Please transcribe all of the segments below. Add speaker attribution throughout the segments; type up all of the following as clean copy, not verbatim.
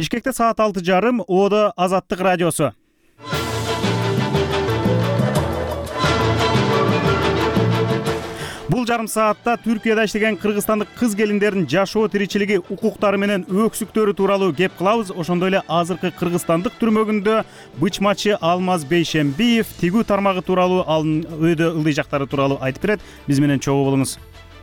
Speaker 1: Бишкекте саат 6:30 Оодо Азаттык радиосу. Бул жарым саатта Түркияда иштеген кыргызстандык кыз келиндердин жашоо тиричилиги, укуктары менен өксүктөрү тууралуу кеп кылабыз. Ошондой эле азыркы кыргызстандык түрмөгүндө бычмачы Алмаз Бейшембиев тигүү тармагы тууралуу, анын өйдө ылдый жактары тууралуу айтып берет. Биз менен чогуу болуңуз.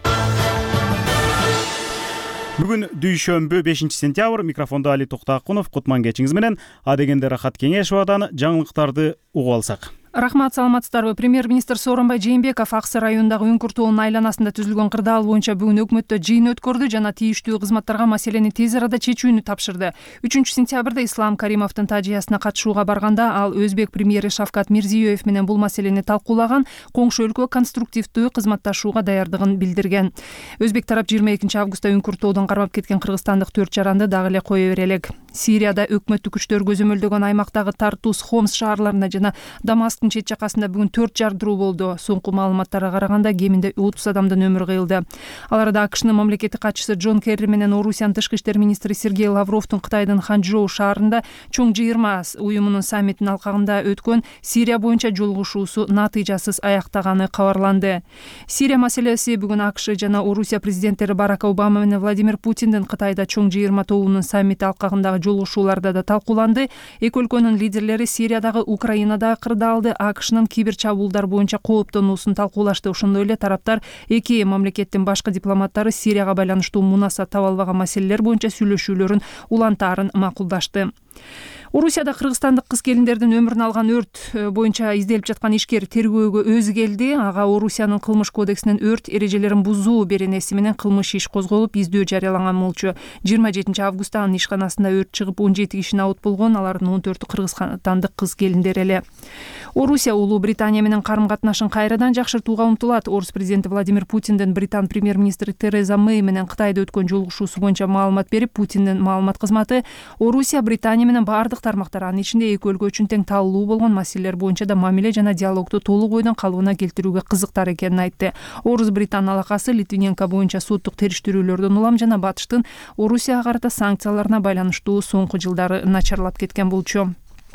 Speaker 1: Бүгүн дүйшөмбү 5-сентябрь. Микрофондо Али Токтоакунов. Кутман кечиңиз менен. Адегенде Рахат Кеңешовадан жаңылыктарды угуп алсак.
Speaker 2: Рахмат, саламатсыздарбы. Премьер-министр Сооронбай Жээнбеков Аксы районундагы Үңкүртөөнүн айланасында түзүлгөн кырдаал боюнча бүгүн өкмөттө жыйын өткөрдү жана тийиштүү кызматтарга маселени тез арада чечүүнү тапшырды. 3-сентябрда Ислам Каримовдун Тажиясына катышууга барганда ал өзбек премьери Шавкат Мирзиёев менен бул маселени талкуулаган, коңшу өлкө конструктивдүү кызматташууга даярдыгын билдирген. Өзбек тарап 22-августта Үңкүртөөдөн кармап кеткен кыргызстандык 4 жаранды дагы эле кое бере элек. Сирияда өкмөттүк күчтөр көзөмөлдөгөн аймактагы Тартус, Хомс шаарларында жана Дамасктын чет жакасында бүгүн 4 жардыруу болду. Соңку маалыматтарга караганда кеминде 30 адамдын өмүрү кыйылды. Ал арада АКШнын мамлекеттик катчысы Джон Керри менен Орусиянын тышкы иштер министри Сергей Лавровдун Кытайдын Ханчжоу шаарында чоң 20 уюмунун саммитинин алкагында өткөн Сирия боюнча жолугушуусу натыйжасыз аяктаганы кабарланды. Сирия маселеси бүгүн АКШ жана Орусия президенттери Барак Обама менен Владимир Путиндин Кытайда чоң 20 тобунун саммити алкагындагы жолугушууларда да талкууланды. Эки өлкөнүн лидерлери Сириядагы, Украинадагы кырдаалды, АКШнын кибер чабуулдар боюнча кооптонуусун талкуулашты. Ошондой эле тараптар эки мамлекеттин башкы дипломаттары Сирияга байланыштуу мунаса таба албаган маселелер боюнча сүйлөшүүлөрүн улантаарын макулдашты. Орусияда кыргызстандык кыз келиндердин өмүрүн алган өрт боюнча изделип жаткан ишкер тергөөгө өзү келди. Ага Орусиянын кылмыш кодексинин өрт эрежелерин бузуу беренеси менен кылмыш иш козголуп, издөө жарыяланган болчу. 27-августта анын ишканасында өрт чыгып 17 киши абут болгон. Алардын 14-ü кыргызстандык кыз келиндер эле. Орусия Улуу Британия менен карым-катнашын кайрадан жакшыртууга умтулат. Орус президенти Владимир Путиндин Британ премьер-министри Тереза Мэй менен Кытайда өткөн жолугушуусу боюнча маалымат берип, Путиндин маалымат кызматы Орусия Британия менен бардык тармактар, анын ичинде эки өлкө үчүн тең таалуу болгон маселелер боюнча да мамиле жана диалогду толук ойдон калыбына келтирүүгө кызыктар экенин айтты. Орус-Британ алакасы Литвиненко боюнча соттук териштирүүлөрдөн улам жана Батыштын Орусияга карата санкцияларына байланыштуу соңку жылдары начарлап кеткен болчу.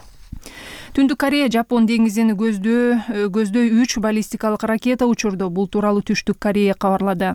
Speaker 2: Түндүк Корея Жапон деңизин көздөй 3 баллистикалык ракета учурду. Бул тууралуу Түштүк Корея кабарлады.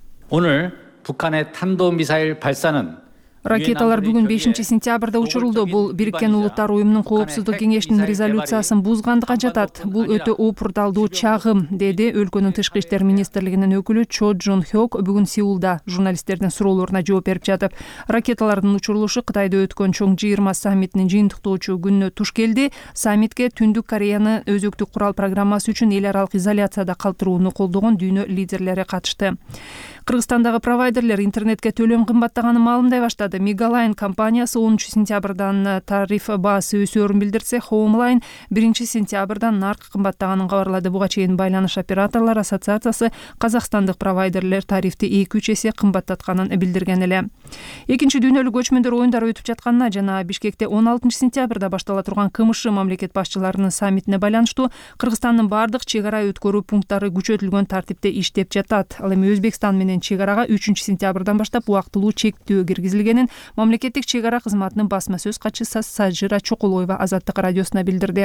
Speaker 3: 오늘 북한의 탄도미사일 발사는
Speaker 2: Ракеталар бүгүн 5-сентябрда учурулду. Бул Бириккен Улуттар уюмунун Коопсуздук кеңешинин резолюциясын бузгандыга жатат. Бул өтө опурталдуу чагым, деди өлкөнүн тышкы иштер министрлигинин өкүлү Чо Джун Хёк бүгүн Сеулда журналисттердин суроолоруна жооп берип жатып. Ракеталардын учурулушу Кытайда өткөн чоң 20 саммитинин жыйынтыктоочу күнүнө туш келди. Саммитке Түндүк Кореяны өзөктүк курал программасы үчүн эл аралык изоляцияда калтырууну колдогон дүйнө лидерлери катышты. Кыргызстандагы провайдерлер интернетке төлөм кымбаттаганын маалымдай баштады. Мегалайн компаниясы 10-сентябрдан тариф баасы өсөөрүн билдирсе, Хоумлайн 1-сентябрдан наркы кымбаттаганын кабарлады. Буга чейин Байланыш операторлор ассоциациясы казакстандык провайдерлер тарифти 2-3 эсе кымбаттатканын билдирген эле. Экинчи дүйнөлүк көчмөндөр оюндары өтүп жатканына жана Бишкекте 16-сентябрда баштала турган КМШ мамлекет башчыларынын саммитине байланыштуу Кыргызстандын бардык чек ара өткөрүү пункттары күчөтүлгөн тартипте иштеп жатат. Ал эми Өзбекстан менен чек арага 3-сентябрдан баштап убактылуу чектөө киргизилгенин мамлекеттик чек ара кызматынын басма сөз катчысы Сажира Чокулоева Азаттык радиосуна билдирди.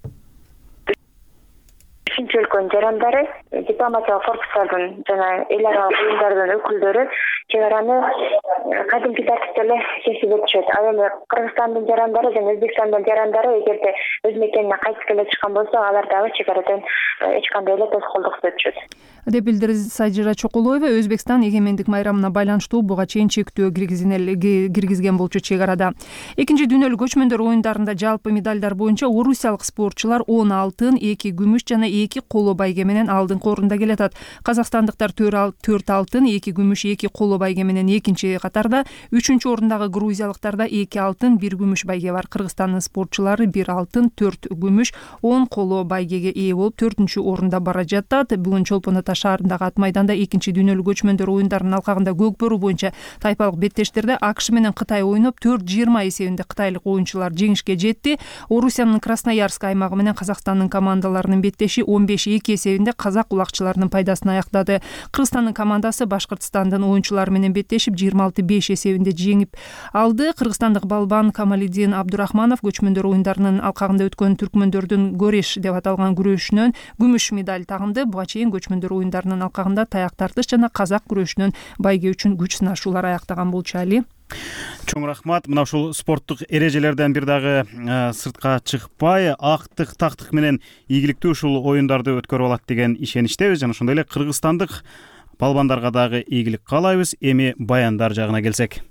Speaker 4: Үчүнчү өлкөнүн жарандары, дипломатиялык корпустардын жана эл аралык уюмдардын өкүлдөрү чек араны кадимки тартипте эле кесип өтүшөт. Ал эми Кыргызстандын жарандары жана Өзбекстандын жарандары эгерде өз мекенине кайтып келе турган болсо, алар дагы чек арадан эч кандай эле тоскоолдуксуз өтүшөт
Speaker 2: деп билдирди Сажира Чокулоева. Өзбекстан эгемендик майрамына байланыштуу буга чейин чектөө киргизген болчу чек арада. Экинчи дүйнөлүк көчмөндөр оюндарында жалпы медалдар боюнча орусиялык спортчулар 10 алтын, 2 күмүш жана 2 коло байге менен алдыңкы орунда келатат. Казакстандыктар 4 алтын, 2 күмүш, 2 коло байге менен экинчи катарда. 3-чү орундагы грузиялыктарда 2 алтын, 1 күмүш байге бар. Кыргызстандын спортчулары 1 алтын, 4 күмүш, 10 коло байгеге ээ болуп 4-чү орунда бара жатат. Бүгүн Чолпон Ата шаарындагы ат майданда экинчи дүйнөлүк көчмөндөр оюндарынын алкагында көк бөрү боюнча тайпалык беттештерде АКШ менен Кытай ойноп 4-20 эсебинде кытайлык оюнчулар жеңишке жетти. Орусиянын Красноярск аймагы менен Казакстандын командаларынын беттеши 15-2 эсебинде казак улакчыларынын пайдасына аяктады. Кыргызстандын командасы Башкыртстандын оюнчулары кыргызстандыктар менен беттешип 26-5 эсебинде жеңип алды. Кыргызстандык балбан Камалидин Абдурахманов көчмөндөр оюндарынын алкагында өткөн түркмөндөрдүн гореш деп аталган күрөшүнөн күмүш медаль тагынды. Буга чейин көчмөндөр оюндарынын алкагында таяк тартыш жана казак күрөшүнөн байге үчүн күч сынашуулар аяктаган болчу. Али,
Speaker 1: чоң рахмат. Мына ушул спорттук эрежелерден бир дагы сыртка чыкпай, актык тактык менен ийгиликтүү ушул оюндарды өткөрүп алат деген ишеничтебиз. Жана ошондой эле кыргызстандык балбандарга дагы ийгилик каалайбыз. Эми баяндар жагына келсек.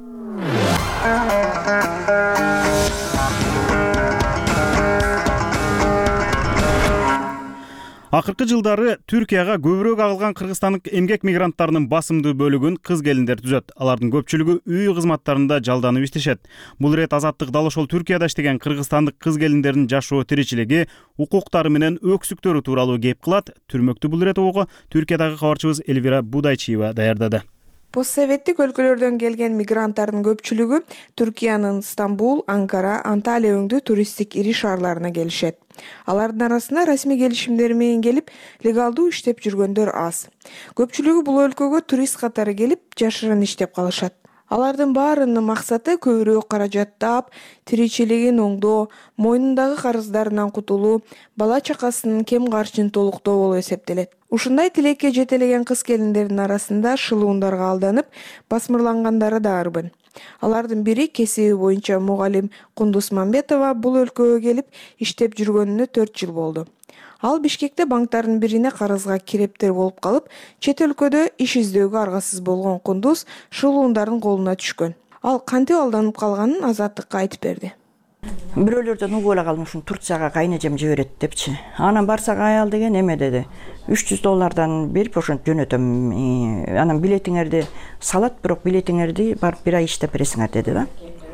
Speaker 1: Акыркы жылдары Түркияга көбүрөөк агылган кыргызстандык эмгек мигранттарынын басымдуу бөлүгүн кыз келиндер түзөт. Алардын көпчүлүгү үй кызматтарында жалданып иштешет. Бул ирет Азаттык дал ошол Түркияда иштеген кыргызстандык кыз келиндердин жашоо тиричилиги, укуктары менен өксүктөрү тууралуу кеп кылат. Түрмөктү бул ирет угуу Түркиядагы кабарчыбыз Элвира Будайчиева даярдады.
Speaker 5: Постсоветтик өлкөлөрдөн келген мигранттардын көпчүлүгү Түркиянын Стамбул, Анкара, Анталия өңдүү туристтик ири шаарларына келишет. Алардын арасында расмий келишимдер менен келип, легалдуу иштеп жүргөндөр аз. Көпчүлүгү бул өлкөгө турист катары келип, жашырын иштеп калышат. Алардын баарынын максаты көбүрөөк каражат таап, тиричилигин оңдоо, мойнундагы карыздарынан кутулуу, бала чакасынын кем карчын толуктоо болуп эсептелет. Ушундай тилекке жетелеген кыз келиндердин арасында шылуундарга алданып, басмырлангандары да арбын. Алардын бири кесиби боюнча мугалим Кундуз Мамбетова бул өлкөгө келип иштеп жүргөнүнө 4 жыл болду. Ал Бишкекте банктардын бирине карызга кирептер болуп калып, чет өлкөдө иш издөөгө аргасыз болгон Кундуз шылуундардын колуна түшкөн. Ал кантип алданып калганын Азаттыкка айтып берди.
Speaker 6: Бирөөлөрдөн угуп эле калдым, ушун Турцияга кайнежем жиберет депчи. Анан барсак аял деген эме деди. $300 берип ошентип жөнөтөм. Анан билетиңерди салат, бирок билетиңерди барып бир ай иштеп бересиңер деди да.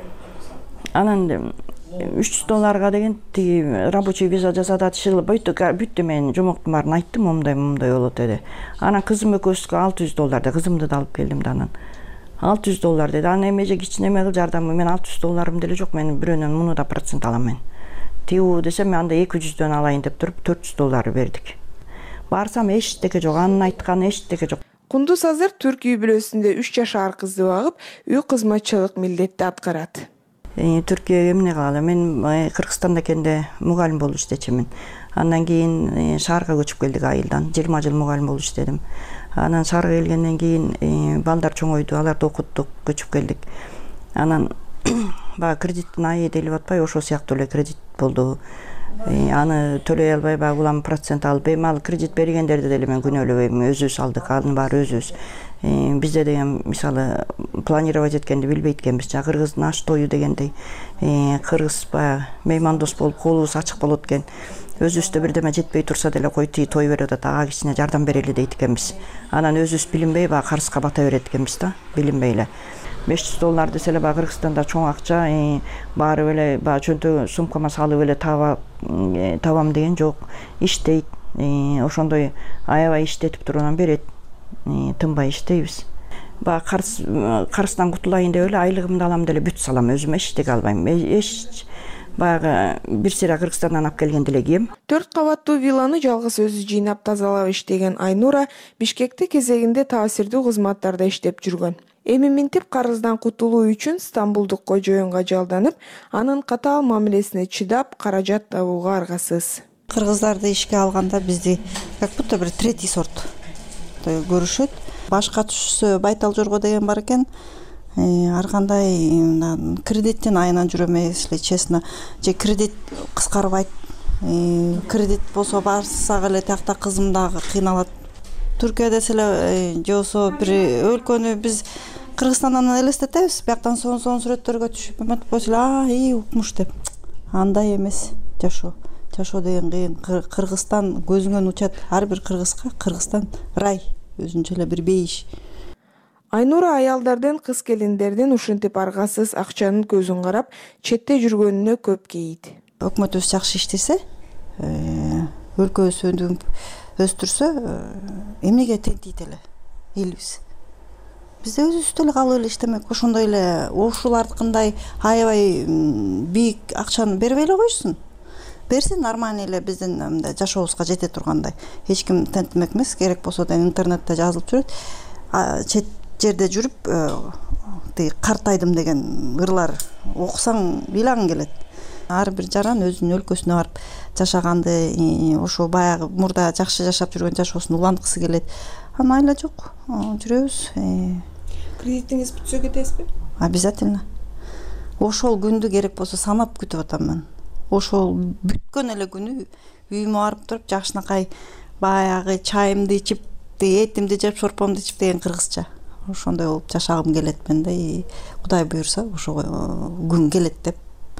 Speaker 6: Анан $300 деген тиги рабочий виза жасатат, бүттү, мен жомоктун баарын айттым, момундай болот деди. Анан кызым экөөбүзгө $600 деди, кызымды да алып келдим да анан. $600 деди. Анан эмеже кичине эме кыл жардам, мен $600 деле жок, мен бирөөнөн муну да процент алам мен. Тиу десем, мен анда 200дөн алайын деп туруп $400 бердик. Барсам эчтеке жок, анын айтканы эчтеке жок.
Speaker 5: Кундуз азыр түрк үй бүлөсүндө 3 жашар кызды багып, үй кызматчылык милдетти аткарат.
Speaker 6: Түркияга эмне кылалы? Мен Кыргызстанда экенде мугалим болуп иштечимин. Андан кийин шаарга көчүп келдик айылдан. 20 жыл мугалим болуп иштедим. Анан шаарга келгенден кийин балдар чоңойду, аларды окуттук, көчүп келдик. Анан бага кредиттин айы делип атпай, ошол сыяктуу эле кредит болду. Аны төлөй албай, бага улам процент алып, ал кредит бергендерди деле мен күнөөлөбөйм, өзүбүз алдык, анын баары өзүбүз. Бизде деген мисалы планировать эткенди билбейт экенбиз. Кыргыздын аш тою дегендей, кыргыз баягы меймандос болуп, колубуз ачык болот экен. Өзүбүздө бирдеме жетпей турса деле кой той берип атат, ага кичине жардам берели дейт экенбиз. Анан өзүбүз билинбей бага карызга бата берет экенбиз да, билинбей эле. $500 десе эле бага Кыргызстанда чоң акча, баары эле бага чөнтө сумкама салып эле табам деген жок. Иштейт, ошондой аябай иштетип туруп анан берет. Тынбай иштейбиз. Бага карыздан кутулайын деп эле айлыгымды алам деле бүт салам, өзүм эчтеке албайм. Баягы бир сыйра Кыргызстандан алып келген деле кийем.
Speaker 5: 4 кабаттуу вилланы жалгыз өзү жыйнап тазалап иштеген Айнура Бишкекте кезегинде таасирдүү кызматтарда иштеп жүргөн. Эми минтип карыздан кутулуу үчүн Стамбулдук кожоюнга жалданып, анын катаал мамилесине чыдап, каражат табууга аргасыз.
Speaker 7: Кыргыздарды ишке алганда бизди как будто бир третий сорт көрүшөт. Башка түшсө Байтал Жорго деген бар экен. Ар кандай кредиттин айынан жүрөм, если честно. Же кредит кыскарбайт. Кредит болсо барсак эле тиякта кызым дагы кыйналат. Түркия десе эле же болсо бир өлкөнү биз Кыргызстандан элестетебиз. Бияктан сонун сүрөттөргө түшүп эметпөйсүз эле, укмуш деп. Андай эмес жашоо. Жашоо деген кыйын. Кыргызстан көзүңөн учат. Ар бир кыргызга Кыргызстан рай, өзүнчө эле бир бейиш.
Speaker 5: Айнура аялдардын, кыз келиндердин ушинтип аргасыз акчанын көзүн карап, четте жүргөнүнө көп кейит.
Speaker 7: Өкмөтүбүз жакшы иштесе, өлкөбүз өстүрсө, эмнеге тентийт эле элибиз. Бизде өзүбүздө эле калып эле иштемек, ошондой эле ушулардыкындай аябай бийик акчаны бербей эле койсун. Берсин нормально эле биздин жашообузга жете тургандай. Эч ким тентмек эмес, керек болсо да интернетте жазылып жүрөт. жерде жүрүп тиги картайдым деген ырлар окусаң ыйлаң келет. Ар бир жаран өзүнүн өлкөсүнө барып жашаганды, ошо баягы мурда жакшы жашап жүргөн жашоосун уланткысы келет. Айла жок, жүрөбүз.
Speaker 5: Кредитиңиз бүтсө кетесизби?
Speaker 7: Обязательно. Ошол күндү керек болсо санап күтүп атамын. Ошол бүткөн эле күнү үйүмө барып туруп жакшынакай баягы чайымды ичип, этимди жеп, шорпомду ичип деген кыргызча. Ошондой болуп жашагым келет мен да. Кудай буйрса ошо күн келет деп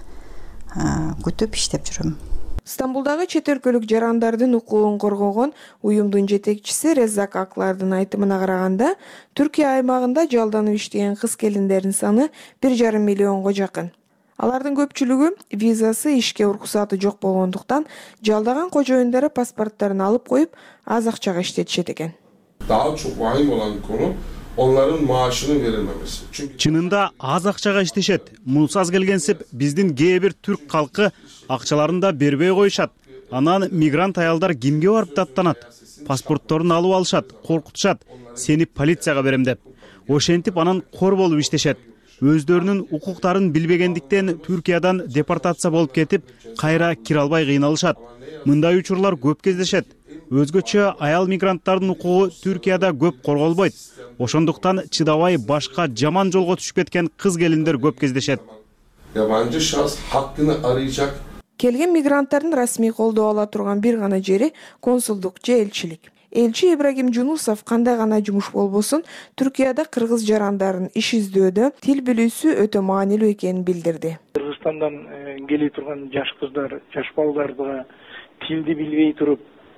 Speaker 7: күтүп иштеп жүрөм.
Speaker 5: Стамбулдагы чет өлкөлүк жарандардын укугун коргогон уюмдун жетекчиси Резак Аклардын айтымына караганда, Түркия аймагында жалданып иштеген кыз келиндердин саны 1,5 миллионго жакын. Алардын көпчүлүгү визасы, ишке уруксаты жок болгондуктан жалдаган кожоюндары паспорттарын алып коюп, аз акчага иштетишет экен.
Speaker 8: Daha çok vahim olan konu onların maaşının verilmemesi. Çünkü
Speaker 1: Чынында аз акчага иштешет. Мунсаз келгенсип биздин кээ бир түрк калкы акчаларын да бербей коюшат. Анан мигрант аялдар кимге барып даттанат? Паспортторун алып алышат, коркутушат. Сени полицияга берем деп. Ошентип анан кор болуп иштешет. Өздөрүнүн укуктарын билбегендиктен Түркиядан депортация болуп кетип, кайра кире албай кыйналышат. Мындай учурлар көп кездешет. Өзгөчө аял мигранттардын укугу Түркияда көп корголбойт. Ошондуктан чыдабай башка жаман жолго түшүп кеткен кыз келиндер көп кездешет.
Speaker 8: yabancı şahıs hakkını arayacak.
Speaker 5: Келген мигранттардын расмий колдоо ала турган бир гана жери консулдук же элчилик. Элчи Ибрагим Жунусов кандай гана жумуш болбосун, Түркияда кыргыз жарандарын иш издөөдө тил билүүсү өтө маанилүү экенин билдирди.
Speaker 9: Кыргызстандан келе турган жаш кыздар, жаш балдарды тилди билбей туруп,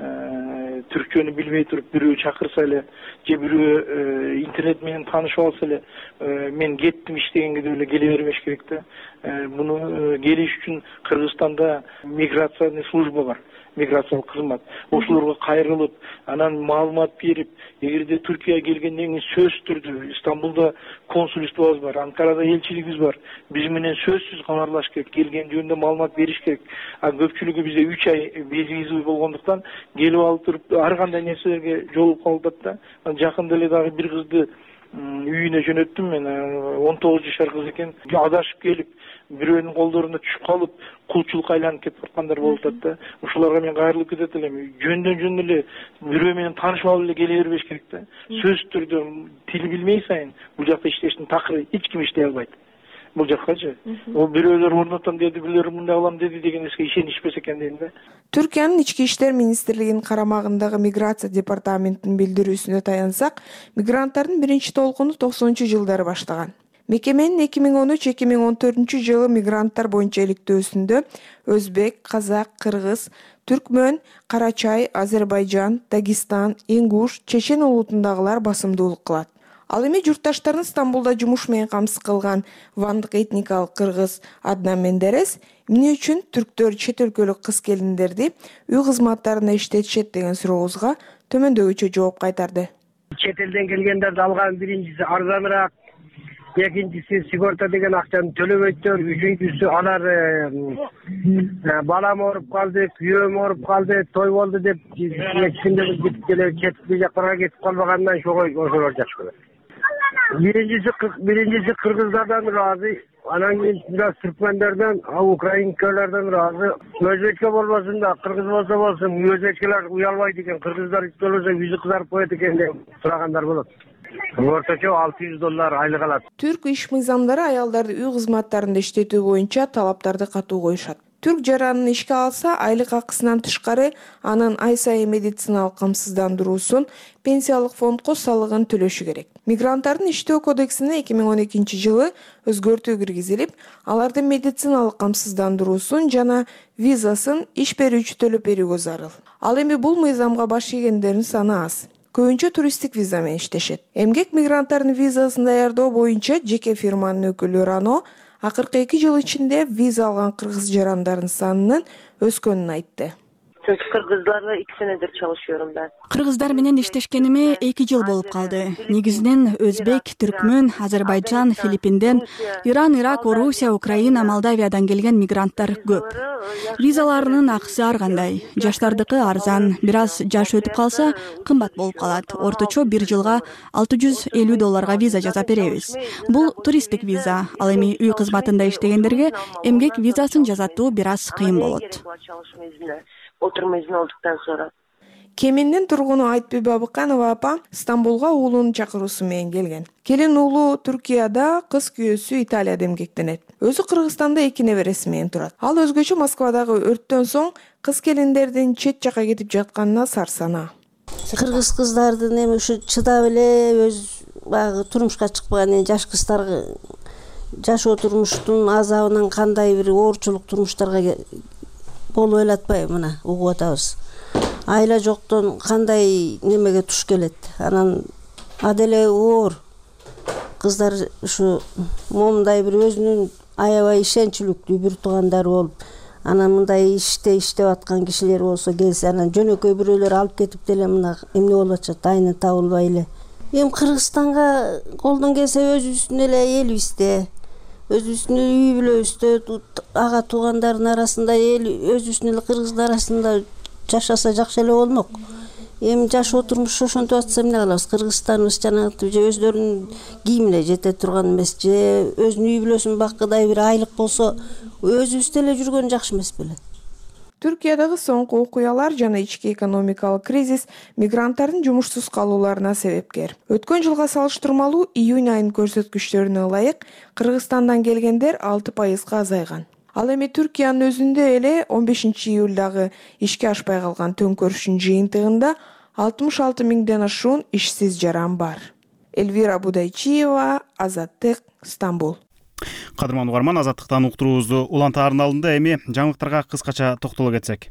Speaker 9: түркчөнү билбей туруп бирөө чакырса эле же бирөө интернет менен таанышып алса эле мен кеттим иштегенге деп эле келе бербеш керек да. Муну келиш үчүн Кыргызстанда миграциялык служба бар, миграциялык кызмат. Ошолорго кайрылып, анан маалымат берип, эгерде Түркияга келгенден кийин сөзсүз түрдө Стамбулда консулствобуз бар, Анкарада элчилигибиз бар. Биз менен сөзсүз кабарлашыш керек, келген жөнүндө маалымат бериш керек. Көпчүлүгү бизде 3 ай безвиза болгондуктан келип алып туруп ар кандай нерселерге жолугуп калып атат да. Жакында эле дагы бир кызды үйүнө жөнөттүм мен, 19 жашар кыз экен. Адашып келип, бирөөнүн колдоруна түшүп калып, кулчулукка айланып кетип аткандар болуп атат да. Ошолорго мен кайрылып кетет элем. Жөндөн эле бирөө менен таанышып алып эле келе бербеш керек да. Сөзсүз түрдө тил билмей сайын бул жакта иштештин такыры эч ким иштей албайт. Бул жаккачы. Ол бирөөлөр орнотом деди, бирөөлөр мындай кылам деди деген нерсеге ишенишпесе экен дейм да.
Speaker 5: Түркиянын Ички иштер министрлигинин карамагындагы миграция департаментинин билдирүүсүнө таянсак, мигранттардын биринчи толкуну 90-жылдары баштаган. Мекеменин 2013-2014 жылы мигранттар боюнча иликтөөсүндө өзбек, казак, кыргыз, түркмөн, карачай, Азербайжан, Дагестан, ингуш, чечен улутундагылар басымдуулук кылат. Ал эми журтташтарын Стамбулда жумуш менен камсыз кылган вандык этникалык кыргыз Аднан Мендерес эмне үчүн түрктөр чет өлкөлүк кыз келиндерди үй кызматтарына иштетишет деген сурообузга төмөндөгүчө жооп кайтарды.
Speaker 10: Чет элден келгендерди алган биринчиси арзаныраак, экинчиси сигорта деген акчаны төлөбөйттөр, үчүнчүсү алар балам ооруп калды, күйөөм ооруп калды, той болду деп кичиндей кетип келе четки жактарга кетип калбагандан ошолор жакшы. Биринчиси кыргыздардан ыраазы, анан кийин бираз түркмөндөрдөн, украинкалардан ыраазы. Өзбекче болбосун да, кыргыз болсо болсун, өзбекчелер уялбайт экен, кыргыздар төлөсө yüzү кызарып коет экен деп сурагандар болот. Орточо $600 айлык алат.
Speaker 5: Түрк иш мыйзамдары аялдарды үй кызматтарында иштетүү боюнча талаптарды катуу коюшат. Түрк жаранын ишке алса, айлык акысынан тышкары анын ай сайын медициналык камсыздандыруусун, пенсиялык фондко салыгын төлөшү керек. Мигранттардын иштөө кодексине 2012 жылы өзгөртүү киргизилип, алардын медициналык камсыздандыруусун жана визасын иш берүүчү төлөп берүүгө зарыл. Ал эми бул мыйзамга баш ийгендердин саны аз. Көбүнчө туристтик виза менен иштешет. Эмгек мигранттардын визасын даярдоо боюнча жеке фирманын өкүлү Рано акыркы 2 жыл ичинде виза алган кыргыз жарандардын санынын өскөнүн айтты.
Speaker 11: Çünkü Kırgızlarla 2 senedir çalışıyorum ben.
Speaker 12: Кыргыздар менен иштешкениме 2 жыл болуп калды. Негизинен өзбек, түркмөн, Азербайджан, Филиппинден, Иран, Ирак, Орусия, Украина, Молдавиядан келген мигранттар көп. Визаларынын акысы ар кандай. Жаштардыкы арзан, бир аз жаш өтүп калса кымбат болуп калат. Орточо 1 жылга $650 виза жасап беребиз. Бул туристтик виза. Ал эми үй кызматында иштегендерге эмгек визасын жасатуу бир аз кыйын болот.
Speaker 11: Oturma izni olduktan sonra.
Speaker 5: Кемендин тургуну Айтбек Бабыканова апа Стамбулга уулунун чакыруусу менен келген. Келин уулу Түркияда, кыз күйөөсү Италияда эмгектенет. Өзү Кыргызстанда 2 небереси менен турат. Ал өзгөчө Москвадагы өрттөн соң кыз келиндердин чет жака кетип жатканына сарсана.
Speaker 7: Кыргыз кыздардын эми ушу чыдап эле өз баягы турмушка чыкпаган жаш кыздарга жашоо турмуштун азабынан кандай бир оорчулук турмуштарга болуп элатпайбы, мына угуп атабыз. Айла жоктон кандай немеге туш келет. Анан аделе оор кыздар ушу момундай бир өзүнүн аябай ишенчүлүктүү бир туугандары болуп, анан мындай иштеп аткан кишилер болсо келсе, анан жөнөкөй бирөөлөр алып кетип деле мына эмне болуп атат, айны табылбай эле. Эми Кыргызстанга колдон келсе өзүбүздүн эле элибизде, өзүбүздүн үй бүлөбүздө ага туугандардын арасында өзүбүздүн эле кыргыздын арасында жашаса жакшы эле болмок. Эми жашоо турмушу ошентип атса эмне кылабыз? Кыргызстаныбыз жанагы же өздөрүнүн кийимине жете турган эмес, же өзүнүн үй бүлөсүн баккыдай бир айлык болсо, өзүбүздө эле жүргөн жакшы эмес беле?
Speaker 5: Түркиядагы соңку окуялар жана ички экономикалык кризис мигранттардын жумушсуз калууларына себепкер. Өткөн жылга салыштырмалуу июнь айынын көрсөткүчтөрүнө ылайык Кыргызстандан келгендер 6%га азайган. Ал эми Түркиянын өзүндө эле 15 июлдагы ишке ашпай калган төңкөрүшүн жыйынтыгында 66 миңден ашуун ишсиз жаран бар. Эльвира Будайчиева, Азаттык, Стамбул.
Speaker 1: Кадырман угарман, Азаттыктан уктуруубузду улантаарын алдында эми жаңылыктарга кыскача токтоло кетсек.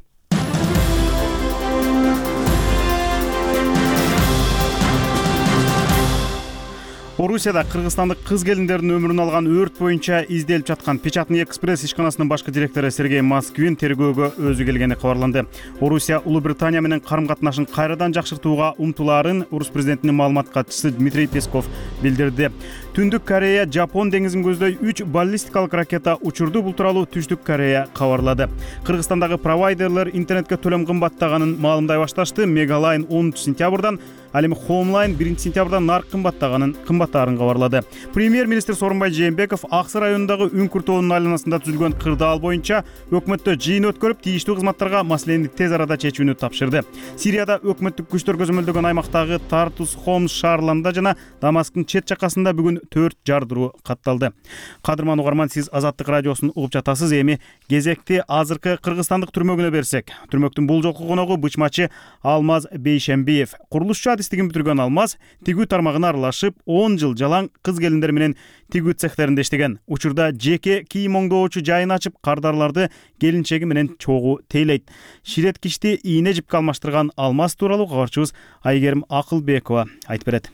Speaker 1: Орусияда кыргызстандык кыз келиндердин өмүрүн алган өрт боюнча изделип жаткан Печатный экспресс ишканасынын башкы директору Сергей Москвин тергөөгө өзү келгени кабарланды. Орусия Улуу Британия менен карым-катнашын кайрадан жакшыртууга умтулаарын Орус президентинин маалымат катчысы Дмитрий Песков билдирди. Түндүк Корея Жапон деңизин көздөй 3 баллистикалык ракета учурду. Бул тууралуу Түштүк Корея кабарлады. Кыргызстандагы провайдерлер интернетке төлөм кымбаттаганын маалымдай башташты. Мегалайн 10 сентябрдан, ал эми Хоумлайн 1 сентябрдан нарк кымбаттаарын кабарлады. Премьер-министр Сооронбай Жээнбеков Аксы районундагы Үңкүр тоонун айланасында түзүлгөн кырдаал боюнча өкмөттө жыйын өткөрүп, тийиштүү кызматтарга маселени тез арада чечүүнү тапшырды. Сирияда өкмөттүк күчтөр көзөмөлдөгөн аймактагы Тартус, Хомс шаарларында жана Дамасктын чет жакасында бүгүн 4 жардыруу катталды. Кадырман угарман, сиз Азаттык радиосун угуп жатасыз. Эми кезекти азыркы кыргызстандык түрмөгүнө берсек. Түрмөктүн бул жолку коногу бычмачы Алмаз Бейшембиев. Курулушчу адистигин бүтүргөн Алмаз тигүү тармагына аралашып 10 жыл жалаң кыз келиндер менен тигүү цехтеринде иштеген. Учурда жеке кийим оңдоочу жайын ачып, кардарларды келинчеги менен чогуу тейлейт. Ширеткичти ийне жипке алмаштырган Алмаз тууралуу кабарчыбыз Айгерим Акылбекова айтып берет.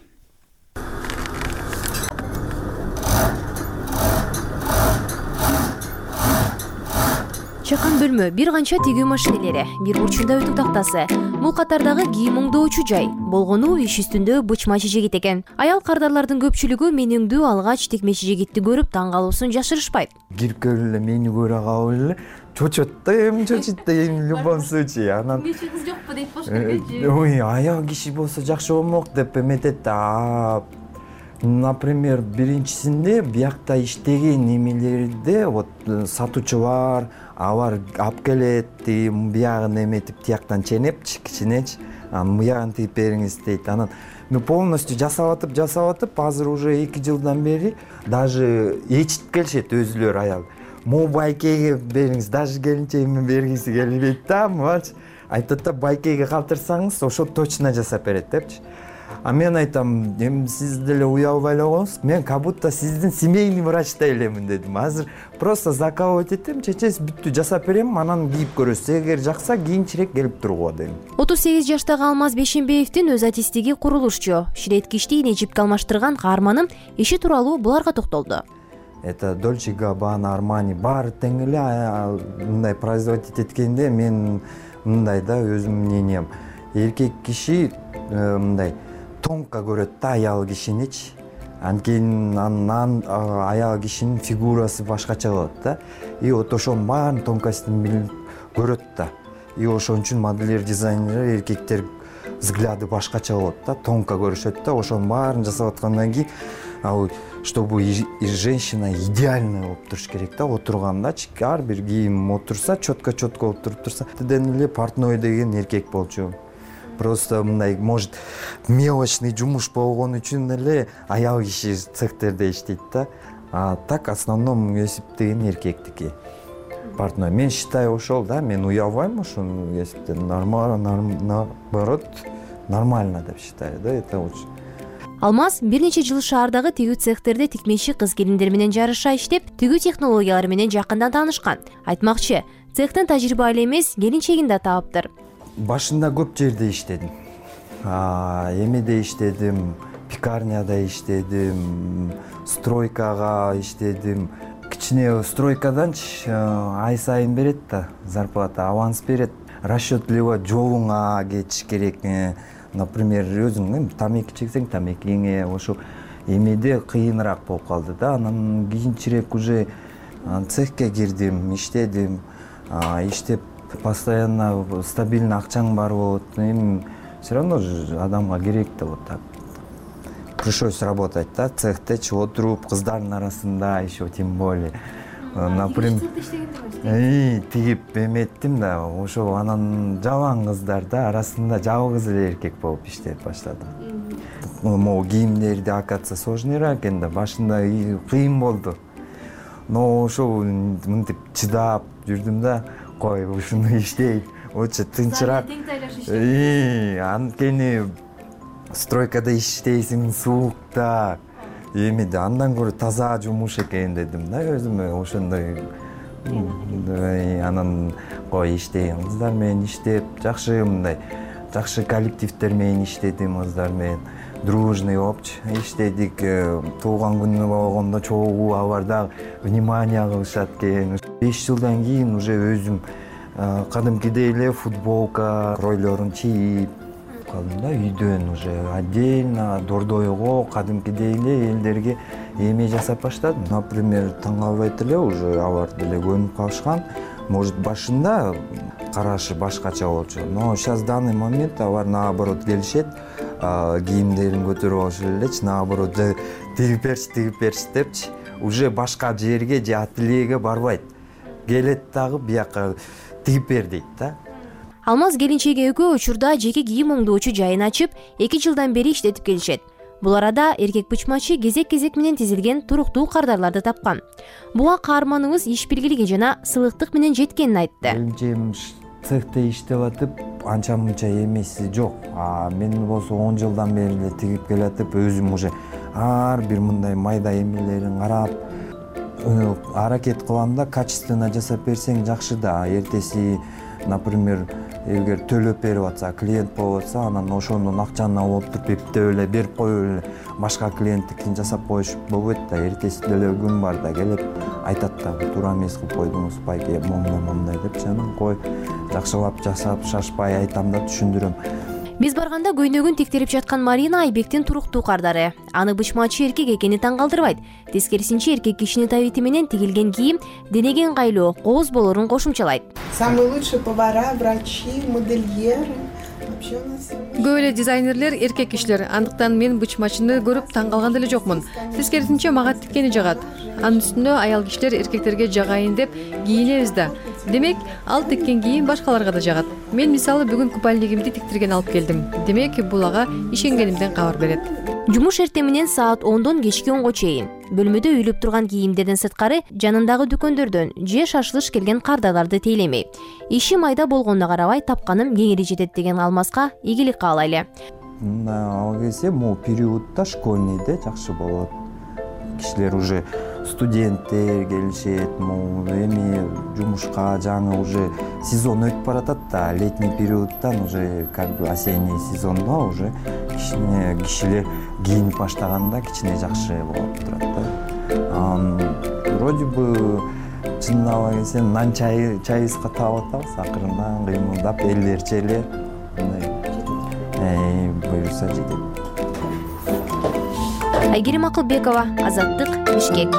Speaker 13: Чакан бөлмө, бир канча тигүү машинелери, бир бурчунда өтүк тактасы, бул катардагы кийим оңдоочу жай, болгону иш үстүндө бычмачы жигит экен. Аял кардарлардын көпчүлүгү менүңдү алгач текмечи жигитти көрүп таң калуусун жашырышпайт.
Speaker 14: Кирип көрүп эле мени көрө калып эле чочот да, эми чочойт да, эми в любом случае. Анан
Speaker 13: Мечи кыз жокпу дейт башкачы.
Speaker 14: Ой, аял киши болсо жакшы болмок деп эметет да. Например, биринчисинде биякта иштеген немелерде вот сатуучу бар, алар алып келет, биягын эметип тияктан ченеп, кичинеч, буягын тигип бериңиз дейт. Анан полностью жасап атып, азыр уже 2 жылдан бери даже ечитип келишет өзүлөр аял. Могу байкеге бериңиз, даже келинчегиме бергиси келбейт да, мачы. Айтат да, байкеге калтырсаңыз, ошо точно жасап берет депчи. А мен айтам, эми сиз деле уялбай эле коңуз, мен как будто сиздин семейный врачтай элемин дедим. Азыр просто заказывать этем, чечеси бүттү жасап берем, анан кийип көрөсүз. Эгер жакса, кийинчерээк келип тургула дейм.
Speaker 13: 38 жаштагы Алмаз Бейшембиевдин өз артистиги курулушчу, ширеткичти ийне жипке алмаштырган каарманым иши тууралуу буларга токтолду.
Speaker 14: Это Dolce & Gabbana, Armani бар тең эле мындай производить эткенде мен мындай да өзүмдүн мнением. Эркек киши мындай тонко көрөт да аял кишиничи. Анткени анан аял кишинин фигурасы башкача болот да. И вот ошонун баарын тонкостун билип көрөт да. И ошон үчүн модельер, дизайнерлер эркектер взгляды башкача болот да, тонко көрүшөт да. Ошонун баарын жасап аткандан кийин чтобы женщина идеальный болуп туруш керек да, отургандачы ар бир кийим отурса, четко болуп туруп турса, деден эле портной деген эркек болчу. Просто мындай может мелочный жумуш болгон үчүн эле аял киши цехтерде иштейт да. А так основном кесип деген эркектики. Портной. Мен считаю ошол да, мен уялбайм ошол кесиптен. Наоборот, нормально деп считаю, да, это лучше.
Speaker 13: Алмаз бир нече жыл шаардагы тигүү цехтерде тикмечи кыз-келиндер менен жарыша иштеп, тигүү технологиялары менен жакындан таанышкан. Айтмакчы, цехтин тажрыйба эле эмес, келинчегин да таптыр.
Speaker 14: Башында көп жерде иштедим. Эмеде иштедим, пекарняда иштедим, стройкага иштедим. Кичине стройкаданчы ай сайын берет да, зарплата, аванс берет. Расчетливо жолуңа кетиш керек. Например, өзүң тамеки чексең тамекиңе, ошо эмеде кыйыныраак болуп калды да. Анан кийинчерээк уже цехке кирдим, иштедим. Иштеп постоянно стабильный акчаң бар болот. Все равно адамга керек да вот так. Пришлось работать, да, цехтечи отуруп, кыздардын арасында еще тем более. Например, тигип эметтим да, ошо анан жабан кыздар да арасында жалгыз эле эркек болуп иштеп баштадым. Могу кийимдерди оказывается сложныйраак экен да, башында кыйын болду. Но ошо мынтип чыдап жүрдүм да, кой ушуну иштейт, лучше тынчыраак. Анткени стройкада иштейсиң суукта, эмеде андан көрө таза жумуш экен дедим да өзүмө. Ошондой анан кой иштейм, кыздар менен иштеп, жакшы мындай жакшы коллективдер менен иштедим, кыздар менен дружный болуп иштедик. Туулган күнү болгондо чогуу аларда внимание кылышат экен. 5 жылдан кийин уже өзүм кадимкидей эле футболка, кройлорун чийип калдым да, үйдөн уже отдельно дордойго кадимкидей эле элдерге эме жасап баштадым. Например, таң калбайт эле уже алар деле көнүп калышкан. Может, башында карашы башкача болчу, но сейчас в данный момент алар наоборот келишет, кийимдерин көтөрүп алышып элечи, наоборот тигип берчи депчи, уже башка жерге же ательеге барбайт. Келет дагы бияка тигип бер дейт да.
Speaker 13: Алмаз келинчеги экөө учурда жеке кийим оңдоочу жайын ачып, 2 жылдан бери иштетип келишет. Бул арада эркек бычмачы кезек-кезек менен тизилген туруктуу кардарларды тапкан. Буга каарманыбыз иш билгилиги жана сыйлыктык менен жеткенин айтты.
Speaker 14: Келинчегим цехте иштеп атып, анча мынча эмеси жок. Мен болсо 10 жылдан бери эле тигип келатып, өзүм уже ар бир мындай майда эмелерин карап, аракет кылам да, качественно жасап берсең жакшы да. Эртеси, например, эгер төлөп берип атса, клиент болуп атса, анан ошондон акчаны алып туруп эптеп эле берип коюп эле башка клиенттикин жасап коюш болбойт да. Эртеси деле күн бар да, келип айтат да, туура эмес кылып койдуңуз, байке, момундай депчи, анан кой жакшылап жасап, шашпай айтам да, түшүндүрөм.
Speaker 13: Биз барганда көйнөгүн тектирип жаткан Марина Айбектин туруктуу кардары. Аны бычмачы эркек экени таң калтырбайт. Тескерисинче эркек кишинин табити менен тигилген кийим денеге ыңгайлуу, кооз болорун кошумчалайт.
Speaker 15: Самые лучшие повара, врачи, модельеры.
Speaker 16: Көп эле дизайнерлер эркек кишилер, андыктан мен бычмачыны көрүп таң калган деле жокмун. Тескерисинче мага тиккени жагат. Анын үстүнө аял кишилер эркектерге жагайын деп кийинебиз да. Демек, ал тиккен кийим башкаларга да жагат. Мен мисалы бүгүн купальнигимди тиктирген алып келдим. Демек, бул ага ишенгенимден кабар берет.
Speaker 13: Жумуш эртеминен саат 10дон кечки 10го чейин. Бөлмөдө үйлүп турган кийимдерден сырткары жанындагы дүкөндөрдөн же шашылыш келген кардарларды тейлемей. Иши майда болгонуна карабай тапканым кеңири жетет деген Алмазга ийгилик каалайлы.
Speaker 14: Ал кезде могу периодда школьныйде жакшы болот. Кишилер уже студенттер келишет, эми жумушка жаңы уже сезон өтүп баратат да, летний периодтан уже как бы осенний сезондо уже кишилер кийинип баштаганда кичине жакшы болуп турат да. Вроде бы чындап келсе нан чайыбызга таап атабыз, акырындан кыймылдап элдерче эле буюрса жетет.
Speaker 13: Айгерим Акылбекова, Азаттык, Бишкек.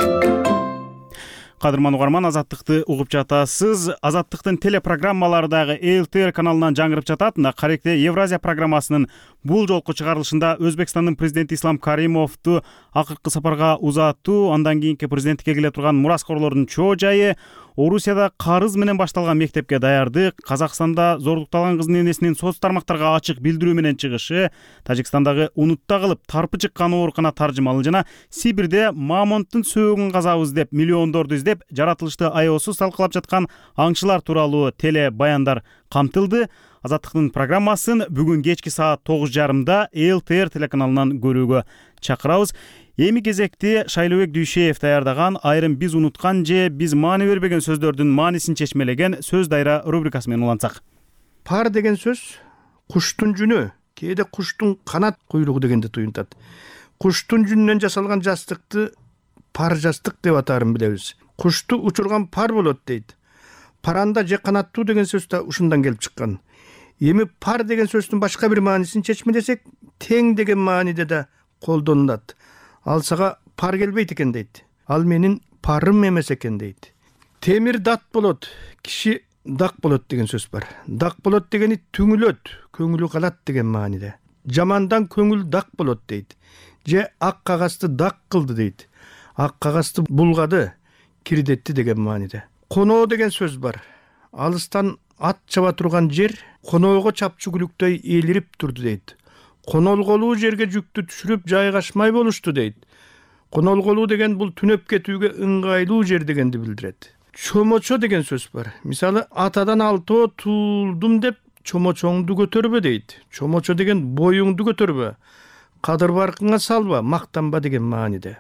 Speaker 1: Кадырман угарман, Азаттыкты угуп жатасыз. Азаттыктын телепрограммалары дагы ЛТР каналынан жаңырып жатат. Мына Каректе Евразия программасынын бул жолку чыгарылышында Өзбекстандын президенти Ислам Каримовду акыркы сапарга узатуу, андан кийинки президенттикке келе турган мураскорлордун чоо жайы, Орусияда карыз менен башталган мектепке даярдык, Казакстанда зордукталган кыздын энесинин соц тармактарга ачык билдирүү менен чыгышы, Тажикстандагы унутта кылып тарпы чыккан оорукана таржымалы жана Сибирде мамонттун сөөгүн казабыз деп миллиондорду издеп жаратылышты аеосуз талкалап жаткан аңчылар тууралуу теле баяндар камтылды. Азаттыктын программасын бүгүн кечки саат 9:30 ЛТР телеканалынан көрүүгө чакырабыз. Эми кезекти Шайлообек Дүйшеев даярдаган айрым биз унуткан же биз маани бербеген сөздөрдүн маанисин чечмелеген сөз дайра рубрикасы менен улантсак.
Speaker 17: Пар деген сөз куштун жүнү, кээде куштун канат куйругу дегенди туюнтат. Куштун жүнүнөн жасалган жастыкты пар жастык деп атаарын билебиз. Кушту учурган пар болот дейт. Паранда же канаттуу деген сөз да ушундан келип чыккан. Эми пар деген сөздүн башка бир маанисин чечмелесек, тең деген мааниде да колдонулат. Ал сага пар келбейт экен дейт. Ал менин парым эмес экен дейт. Темир дат болот, киши дак болот деген сөз бар. Дак болот дегени түңүлөт, көңүлү калат деген мааниде. Жамандан көңүл дак болот дейт. Же ак кагазды дак кылды дейт. Ак кагазды булгады, кирдетти деген мааниде. Коноо деген сөз бар. Алыстан ат чаба турган жер коноого чапчы күлүктөй ээлирип турду дейт. Конолголуу жерге жүктү түшүрүп жайгашмай болушту дейт. Конолголуу деген бул түнөп кетүүгө ыңгайлуу жер дегенди билдирет. Чомочо деген сөз бар. Мисалы, атадан алтоо туулдум деп чомочоңду көтөрбө дейт. Чомочо деген боюңду көтөрбө, кадыр баркыңа салба, мактанба деген мааниде.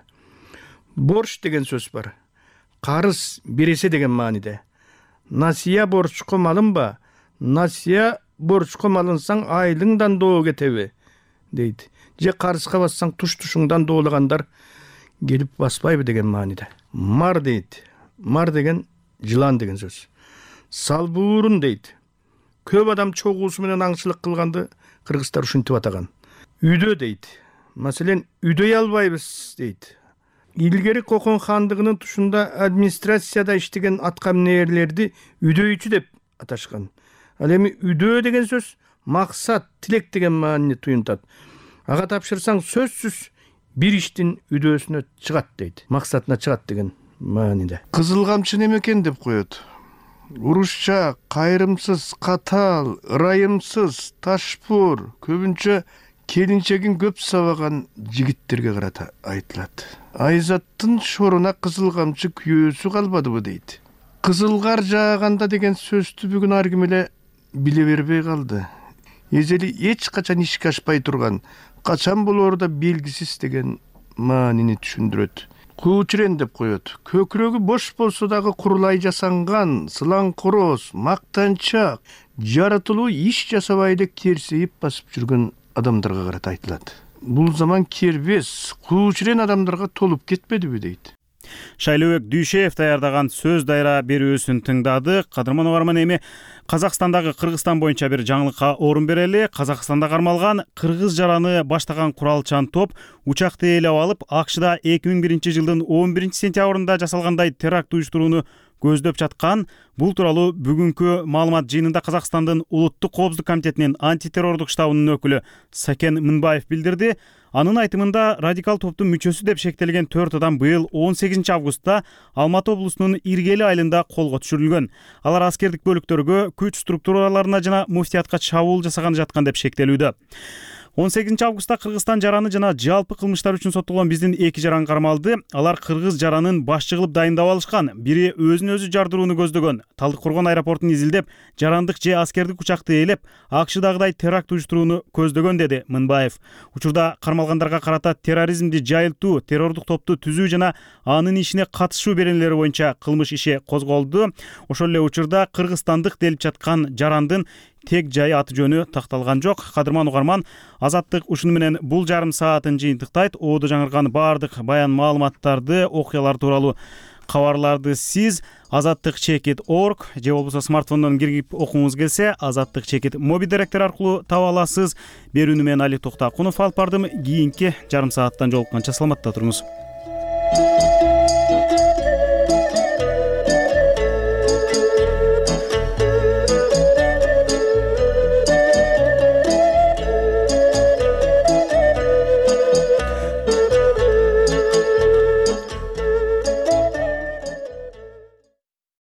Speaker 17: Борч деген сөз бар. Карыз бересе деген мааниде. Насия борчко малынба, насия борчко малынсаң айлыңдан доо кетеби дейт. Же карызга бассаң туш-тушуңдан доолагандар келип баспайбы деген мааниде. Мар дейт. Мар деген жылан деген сөз. Салбуурун дейт. Көп адам чогуусу менен аңчылык кылганды кыргыздар ушинтип атаган. Үйдө дейт. Маселен, үйдөй албайбыз дейт. Илгери Кокон хандыгынын тушунда администрацияда иштеген аткаминерлерди үйдөйчү деп аташкан. Ал эми үйдөө деген сөз максат, тилек деген маанини туюнтат. Ага тапшырсаң сөзсүз бир иштин үйдөөсүнө чыгат дейт. Максатына чыгат деген мааниде. Кызыл камчы неме экен деп коет. Урушча, кайрымсыз, катаал, ырайымсыз, ташпур, көбүнчө келинчегин көп сабаган жигиттерге карата айтылат. Айзаттын шоруна кызыл камчы күйөөсү калбадыбы дейт. Кызылгар жааганда деген сөздү бүгүн ар ким эле биле бербей калды. Эзели эч качан ишке ашпай турган, качан болоору да белгисиз деген маанини түшүндүрөт. Куучурен деп коет. Көкүрөгү бош болсо дагы курулай жасанган, сылаңкороз, мактанчак, жаратылуу иш жасабай эле керсейип басып жүргөн адамдарга карата айтылат. Бул заман кербес, куучурен адамдарга толуп кетпедиби дейт.
Speaker 1: Шайлообек Дүйшеев даярдаган сөз дайра берүүсүн тыңдадык. Кадырман угарман, эми Казакстандагы Кыргызстан боюнча бир жаңылыкка орун берели. Казакстанда кармалган кыргыз жараны баштаган куралчан топ учакты ээлеп алып, АКШда 2001 жылдын 11 сентябрында жасалгандай теракт уюштурууну көздөп жаткан. Бул тууралуу бүгүнкү маалымат жыйынында Казакстандын Улуттук коопсуздук комитетинин антитеррордук штабынын өкүлү Сакен Мынбаев билдирди. Анын айтымында радикал топтун мүчөсү деп шектелген 4 адам быйыл 18 августта Алматы облусунун Иргели айылында колго түшүрүлгөн. Алар аскердик бөлүктөргө, күч структураларына жана муфтиятка чабуул жасаган жаткан деп шектелүүдө. 18 августта Кыргызстан жараны жана жалпы кылмыштар үчүн соттолгон биздин 2 жаран кармалды. Алар кыргыз жаранын башчы кылып дайындап алышкан. Бири өзүн өзү жардырууну көздөгөн. Талдыкоргон аэропортун изилдеп, жарандык же аскердик учакты ээлеп, АКШдагыдай теракт уюштурууну көздөгөн, деди Мынбаев. Учурда кармалгандарга карата терроризмди жайылтуу, террордук топту түзүү жана анын ишине катышуу беренелери боюнча кылмыш иши козголду. Ошол эле учурда кыргызстандык делип жаткан жарандын тек жайы аты жөнү такталган жок. Кадырман угарман, Азаттык ушуну менен бул жарым саатын жыйынтыктайт. Оодо жаңырган баардык баян маалыматтарды, окуялар тууралуу кабарларды сиз azattik.org же болбосо смартфондон кирип окуңуз келсе azattik моби директор аркылуу таба аласыз. Берүүнү мен Али Токтакунов алып бардым. Кийинки жарым сааттан жолукканча саламатта туруңуз.